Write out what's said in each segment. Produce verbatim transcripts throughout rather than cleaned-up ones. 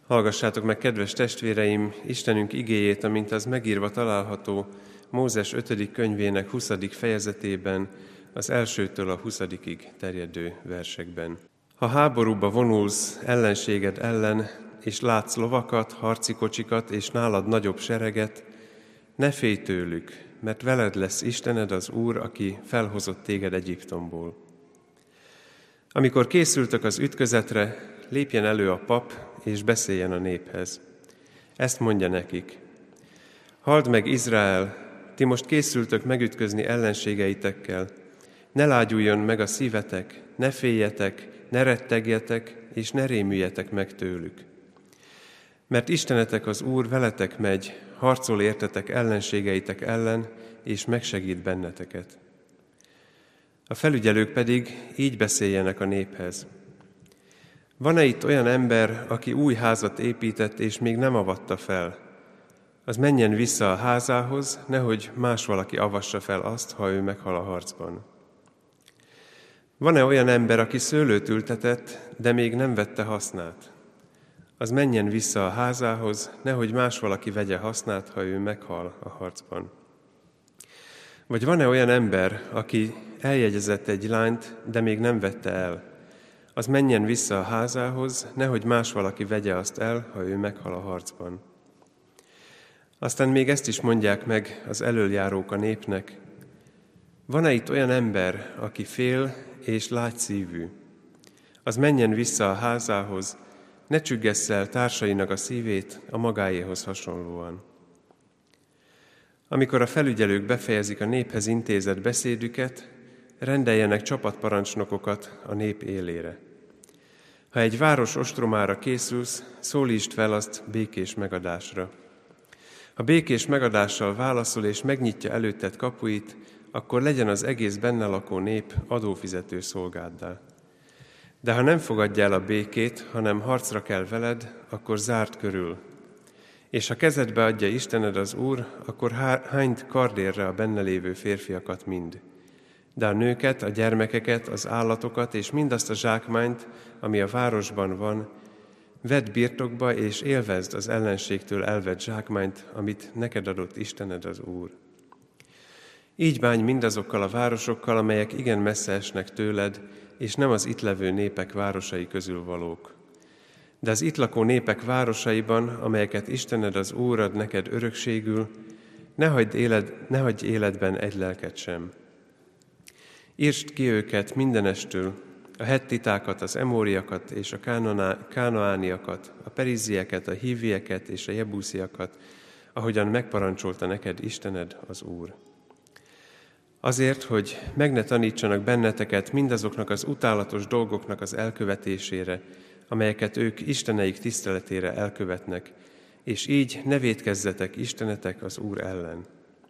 Hallgassátok meg, kedves testvéreim, Istenünk igéjét, amint az megírva található Mózes ötödik könyvének huszadik fejezetében, az elsőtől a huszadikig terjedő versekben. Ha háborúba vonulsz ellenséged ellen, és látsz lovakat, harci kocsikat, és nálad nagyobb sereget, ne félj tőlük, mert veled lesz Istened az Úr, aki felhozott téged Egyiptomból. Amikor készültök az ütközetre, lépjen elő a pap, és beszéljen a néphez. Ezt mondja nekik: halld meg, Izrael, ti most készültök megütközni ellenségeitekkel. Ne lágyuljon meg a szívetek, ne féljetek, ne rettegjetek, és ne rémüljetek meg tőlük. Mert Istenetek az Úr veletek megy, harcol értetek ellenségeitek ellen, és megsegít benneteket. A felügyelők pedig így beszéljenek a néphez: van-e itt olyan ember, aki új házat épített, és még nem avatta fel? Az menjen vissza a házához, nehogy más valaki avassa fel azt, ha ő meghal a harcban. Van-e olyan ember, aki szőlőt ültetett, de még nem vette hasznát? Az menjen vissza a házához, nehogy más valaki vegye hasznát, ha ő meghal a harcban. Vagy van-e olyan ember, aki eljegyezett egy lányt, de még nem vette el? Az menjen vissza a házához, nehogy más valaki vegye azt el, ha ő meghal a harcban. Aztán még ezt is mondják meg az elöljárók a népnek: van-e itt olyan ember, aki fél és lágy szívű? Az menjen vissza a házához, ne csüggessze el társainak a szívét a magáéhoz hasonlóan. Amikor a felügyelők befejezik a néphez intézett beszédüket, rendeljenek csapatparancsnokokat a nép élére. Ha egy város ostromára készülsz, szólítsd fel azt békés megadásra. Ha békés megadással válaszol és megnyitja előtted kapuit, akkor legyen az egész benne lakó nép adófizető szolgáddá. De ha nem fogadja el a békét, hanem harcra kell veled, akkor zárd körül. És ha kezedbe adja Istened az Úr, akkor hányd kardérre a benne lévő férfiakat mind. De a nőket, a gyermekeket, az állatokat és mindazt a zsákmányt, ami a városban van, vedd birtokba és élvezd az ellenségtől elvett zsákmányt, amit neked adott Istened az Úr. Így bánj mindazokkal a városokkal, amelyek igen messze esnek tőled, és nem az itt levő népek városai közül valók. De az itt lakó népek városaiban, amelyeket Istened az Úr ad neked örökségül, ne hagyd, éled, ne hagyj életben egy lelket sem. Írtsd ki őket mindenestől, a hettitákat, az emóriakat és a kánaániakat, a perizieket, a hívieket és a jebusziakat, ahogyan megparancsolta neked Istened az Úr. Azért, hogy meg ne tanítsanak benneteket mindazoknak az utálatos dolgoknak az elkövetésére, amelyeket ők isteneik tiszteletére elkövetnek, és így ne vétkezzetek Istenetek az Úr ellen.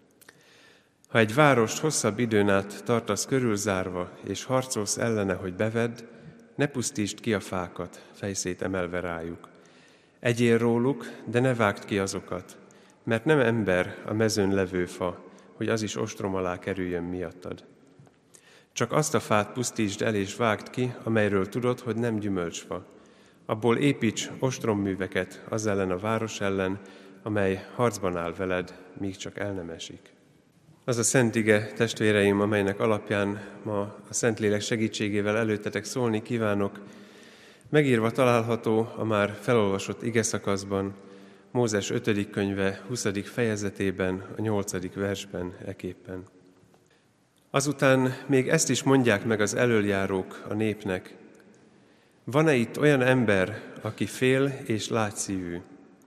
Ha egy várost hosszabb időn át tartasz körülzárva, és harcolsz ellene, hogy bevedd, ne pusztítsd ki a fákat, fejszét emelve rájuk. Egyél róluk, de ne vágd ki azokat, mert nem ember a mezőn levő fa, hogy az is ostrom alá kerüljön miattad. Csak azt a fát pusztítsd el és vágd ki, amelyről tudod, hogy nem gyümölcsfa. Abból építs ostromműveket az ellen a város ellen, amely harcban áll veled, míg csak el nem esik. Az a szent ige, testvéreim, amelynek alapján ma a Szentlélek segítségével előttetek szólni kívánok, megírva található a már felolvasott igeszakaszban, Mózes ötödik könyve huszadik fejezetében, a nyolcadik versben eképpen. Azután még ezt is mondják meg az elöljárók a népnek: van-e itt olyan ember, aki fél és lágy szívű?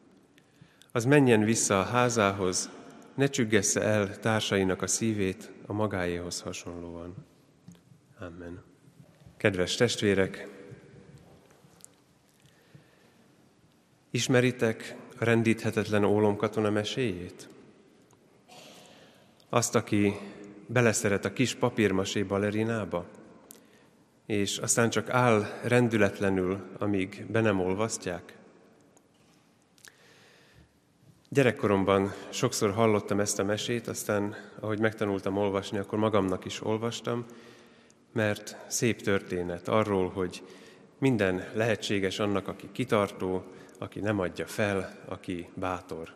Az menjen vissza a házához, ne csüggessze el társainak a szívét a magáéhoz hasonlóan. Amen. Kedves testvérek, ismeritek a rendíthetetlen ólomkatona meséjét? Azt, aki beleszeret a kis papírmasé balerinába, és aztán csak áll rendületlenül, amíg be nem olvasztják? Gyerekkoromban sokszor hallottam ezt a mesét, aztán, ahogy megtanultam olvasni, akkor magamnak is olvastam, mert szép történet arról, hogy minden lehetséges annak, aki kitartó, aki nem adja fel, aki bátor.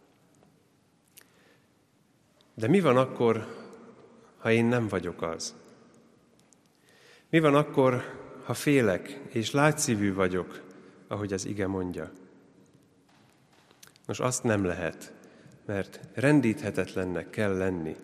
De mi van akkor, ha én nem vagyok az? Mi van akkor, ha félek és lágyszívű vagyok, ahogy az ige mondja? Nos, azt nem lehet, mert rendíthetetlennek kell lenni.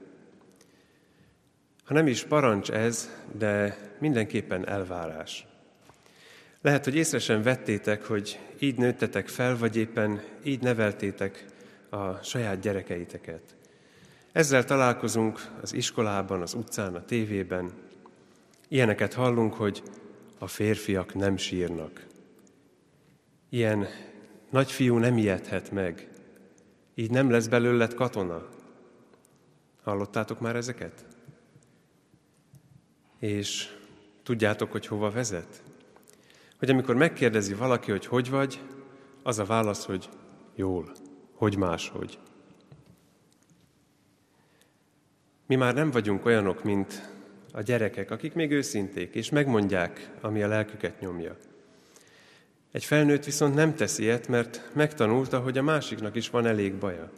Ha nem is parancs ez, de mindenképpen elvárás. Lehet, hogy észre sem vettétek, hogy így nőttetek fel, vagy éppen így neveltétek a saját gyerekeiteket. Ezzel találkozunk az iskolában, az utcán, a tévében. Ilyeneket hallunk, hogy a férfiak nem sírnak. Ilyen nagyfiú nem ijedhet meg. Így nem lesz belőled katona. Hallottátok már ezeket? És tudjátok, hogy hova vezet? Hogy amikor megkérdezi valaki, hogy hogy vagy, az a válasz, hogy jól, hogy máshogy. Mi már nem vagyunk olyanok, mint a gyerekek, akik még őszinték, és megmondják, ami a lelküket nyomja. Egy felnőtt viszont nem teszi ilyet, mert megtanulta, hogy a másiknak is van elég baja.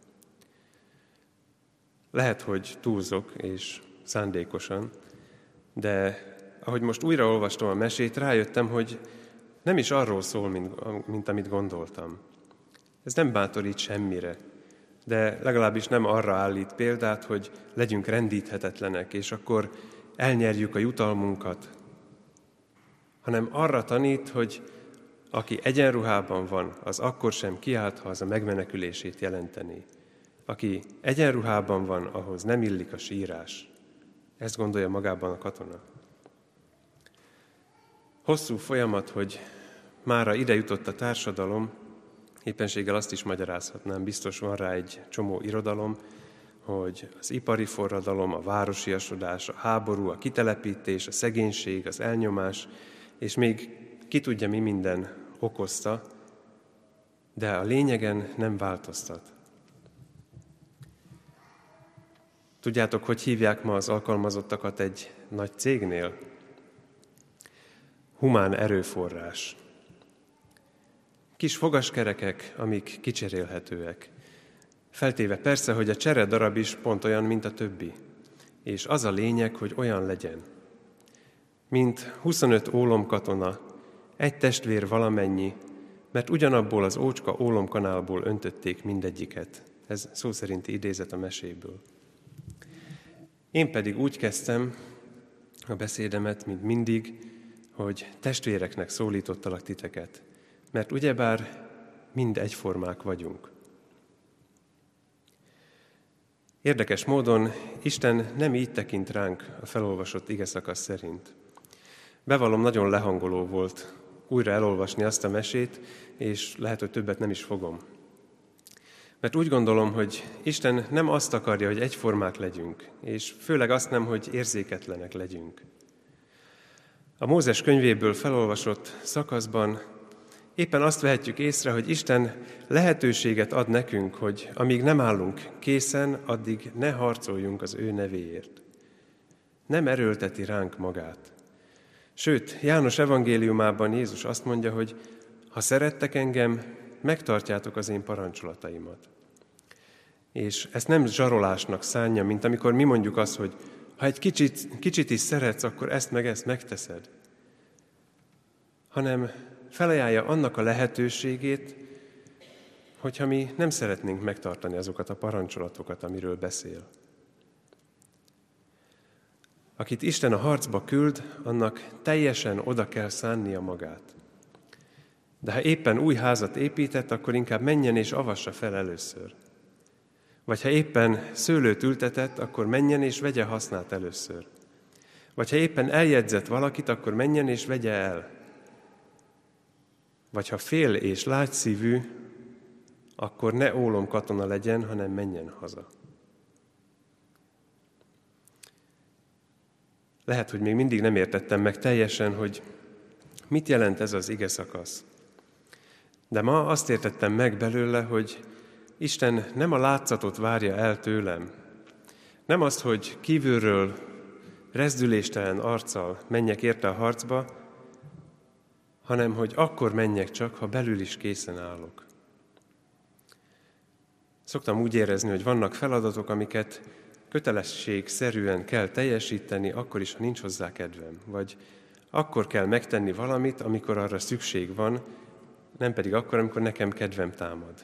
Lehet, hogy túlzok, és szándékosan, de ahogy most újra olvastam a mesét, rájöttem, hogy nem is arról szól, mint, mint amit gondoltam. Ez nem bátorít semmire, de legalábbis nem arra állít példát, hogy legyünk rendíthetetlenek, és akkor elnyerjük a jutalmunkat, hanem arra tanít, hogy aki egyenruhában van, az akkor sem kiált, ha az a megmenekülését jelenteni. Aki egyenruhában van, ahhoz nem illik a sírás. Ezt gondolja magában a katona. Hosszú folyamat, hogy mára ide jutott a társadalom, éppenséggel azt is magyarázhatnám, biztos van rá egy csomó irodalom, hogy az ipari forradalom, a városiasodás, a háború, a kitelepítés, a szegénység, az elnyomás, és még ki tudja, mi minden okozta, de a lényegen nem változtat. Tudjátok, hogy hívják ma az alkalmazottakat egy nagy cégnél? Humán erőforrás. Kis fogaskerekek, amik kicserélhetőek. Feltéve persze, hogy a csere darab is pont olyan, mint a többi. És az a lényeg, hogy olyan legyen. Mint huszonöt ólomkatona, egy testvér valamennyi, mert ugyanabból az ócska ólomkanálból öntötték mindegyiket. Ez szó szerinti idézet a meséből. Én pedig úgy kezdtem a beszédemet, mint mindig, hogy testvéreknek szólítottalak titeket, mert ugyebár mind egyformák vagyunk. Érdekes módon Isten nem így tekint ránk a felolvasott igeszakasz szerint. Bevallom, nagyon lehangoló volt újra elolvasni azt a mesét, és lehet, hogy többet nem is fogom. Mert úgy gondolom, hogy Isten nem azt akarja, hogy egyformák legyünk, és főleg azt nem, hogy érzéketlenek legyünk. A Mózes könyvéből felolvasott szakaszban éppen azt vehetjük észre, hogy Isten lehetőséget ad nekünk, hogy amíg nem állunk készen, addig ne harcoljunk az ő nevéért. Nem erőlteti ránk magát. Sőt, János evangéliumában Jézus azt mondja, hogy ha szerettek engem, megtartjátok az én parancsolataimat. És ezt nem zsarolásnak szánja, mint amikor mi mondjuk azt, hogy ha egy kicsit, kicsit is szeretsz, akkor ezt meg ezt megteszed. Hanem felajánlja annak a lehetőségét, hogyha mi nem szeretnénk megtartani azokat a parancsolatokat, amiről beszél. Akit Isten a harcba küld, annak teljesen oda kell szánnia magát. De ha éppen új házat épített, akkor inkább menjen és avassa fel először. Vagy ha éppen szőlőt ültetett, akkor menjen és vegye hasznát először. Vagy ha éppen eljegyzett valakit, akkor menjen és vegye el. Vagy ha fél és lágyszívű, akkor ne ólomkatona legyen, hanem menjen haza. Lehet, hogy még mindig nem értettem meg teljesen, hogy mit jelent ez az igeszakasz. De ma azt értettem meg belőle, hogy Isten nem a látszatot várja el tőlem. Nem azt, hogy kívülről rezdüléstelen arccal menjek érte a harcba, hanem hogy akkor menjek csak, ha belül is készen állok. Szoktam úgy érezni, hogy vannak feladatok, amiket kötelességszerűen kell teljesíteni, akkor is, ha nincs hozzá kedvem. Vagy akkor kell megtenni valamit, amikor arra szükség van, nem pedig akkor, amikor nekem kedvem támad.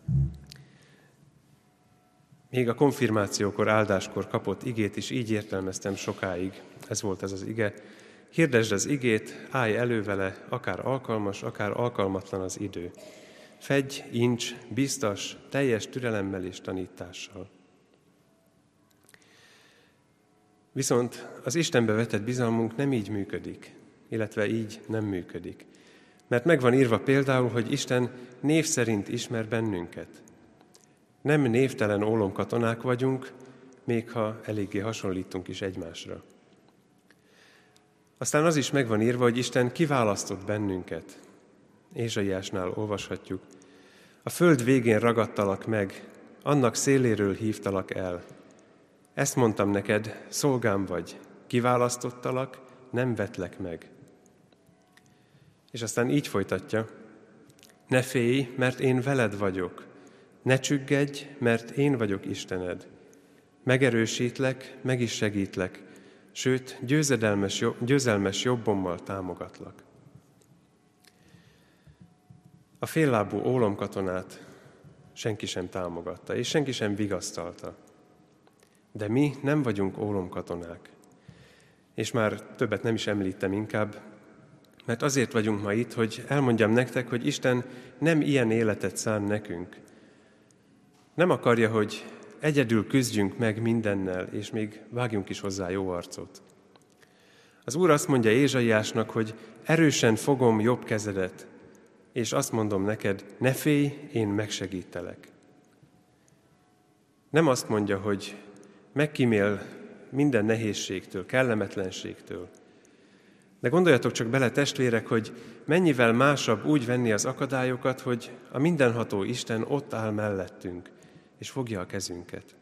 Még a konfirmációkor, áldáskor kapott igét is így értelmeztem sokáig. Ez volt ez az ige. Hirdesd az igét, állj elő vele, akár alkalmas, akár alkalmatlan az idő. Fedj, incs, biztas, teljes türelemmel és tanítással. Viszont az Istenbe vetett bizalmunk nem így működik, illetve így nem működik. Mert meg van írva például, hogy Isten név szerint ismer bennünket. Nem névtelen ólomkatonák vagyunk, még ha eléggé hasonlítunk is egymásra. Aztán az is meg van írva, hogy Isten kiválasztott bennünket. Ézsaiásnál olvashatjuk. A föld végén ragadtalak meg, annak széléről hívtalak el. Ezt mondtam neked, szolgám vagy, kiválasztottalak, nem vetlek meg. És aztán így folytatja, ne félj, mert én veled vagyok, ne csüggedj, mert én vagyok Istened. Megerősítlek, meg is segítlek, sőt, győzedelmes, győzelmes jobbommal támogatlak. A féllábú ólomkatonát senki sem támogatta, és senki sem vigasztalta. De mi nem vagyunk ólomkatonák. És már többet nem is említem inkább, mert azért vagyunk ma itt, hogy elmondjam nektek, hogy Isten nem ilyen életet szán nekünk. Nem akarja, hogy egyedül küzdjünk meg mindennel, és még vágjunk is hozzá jó arcot. Az Úr azt mondja Ézsaiásnak, hogy erősen fogom jobb kezedet, és azt mondom neked, ne félj, én megsegítelek. Nem azt mondja, hogy megkímél minden nehézségtől, kellemetlenségtől. De gondoljatok csak bele, testvérek, hogy mennyivel másabb úgy venni az akadályokat, hogy a mindenható Isten ott áll mellettünk, és fogja a kezünket.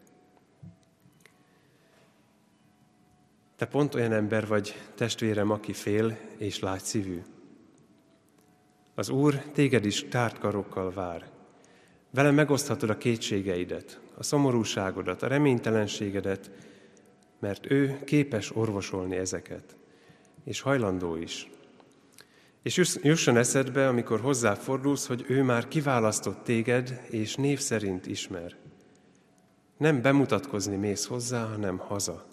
Te pont olyan ember vagy, testvérem, aki fél és lágy szívű. Az Úr téged is tárt karokkal vár. Vele megoszthatod a kétségeidet, a szomorúságodat, a reménytelenségedet, mert ő képes orvosolni ezeket, és hajlandó is. És jusson eszedbe, amikor hozzáfordulsz, hogy ő már kiválasztott téged, és név szerint ismer. Nem bemutatkozni mész hozzá, hanem haza.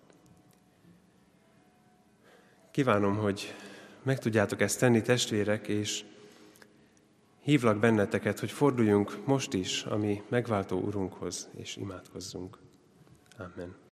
Kívánom, hogy meg tudjátok ezt tenni, testvérek, és hívlak benneteket, hogy forduljunk most is a mi megváltó Urunkhoz, és imádkozzunk. Amen.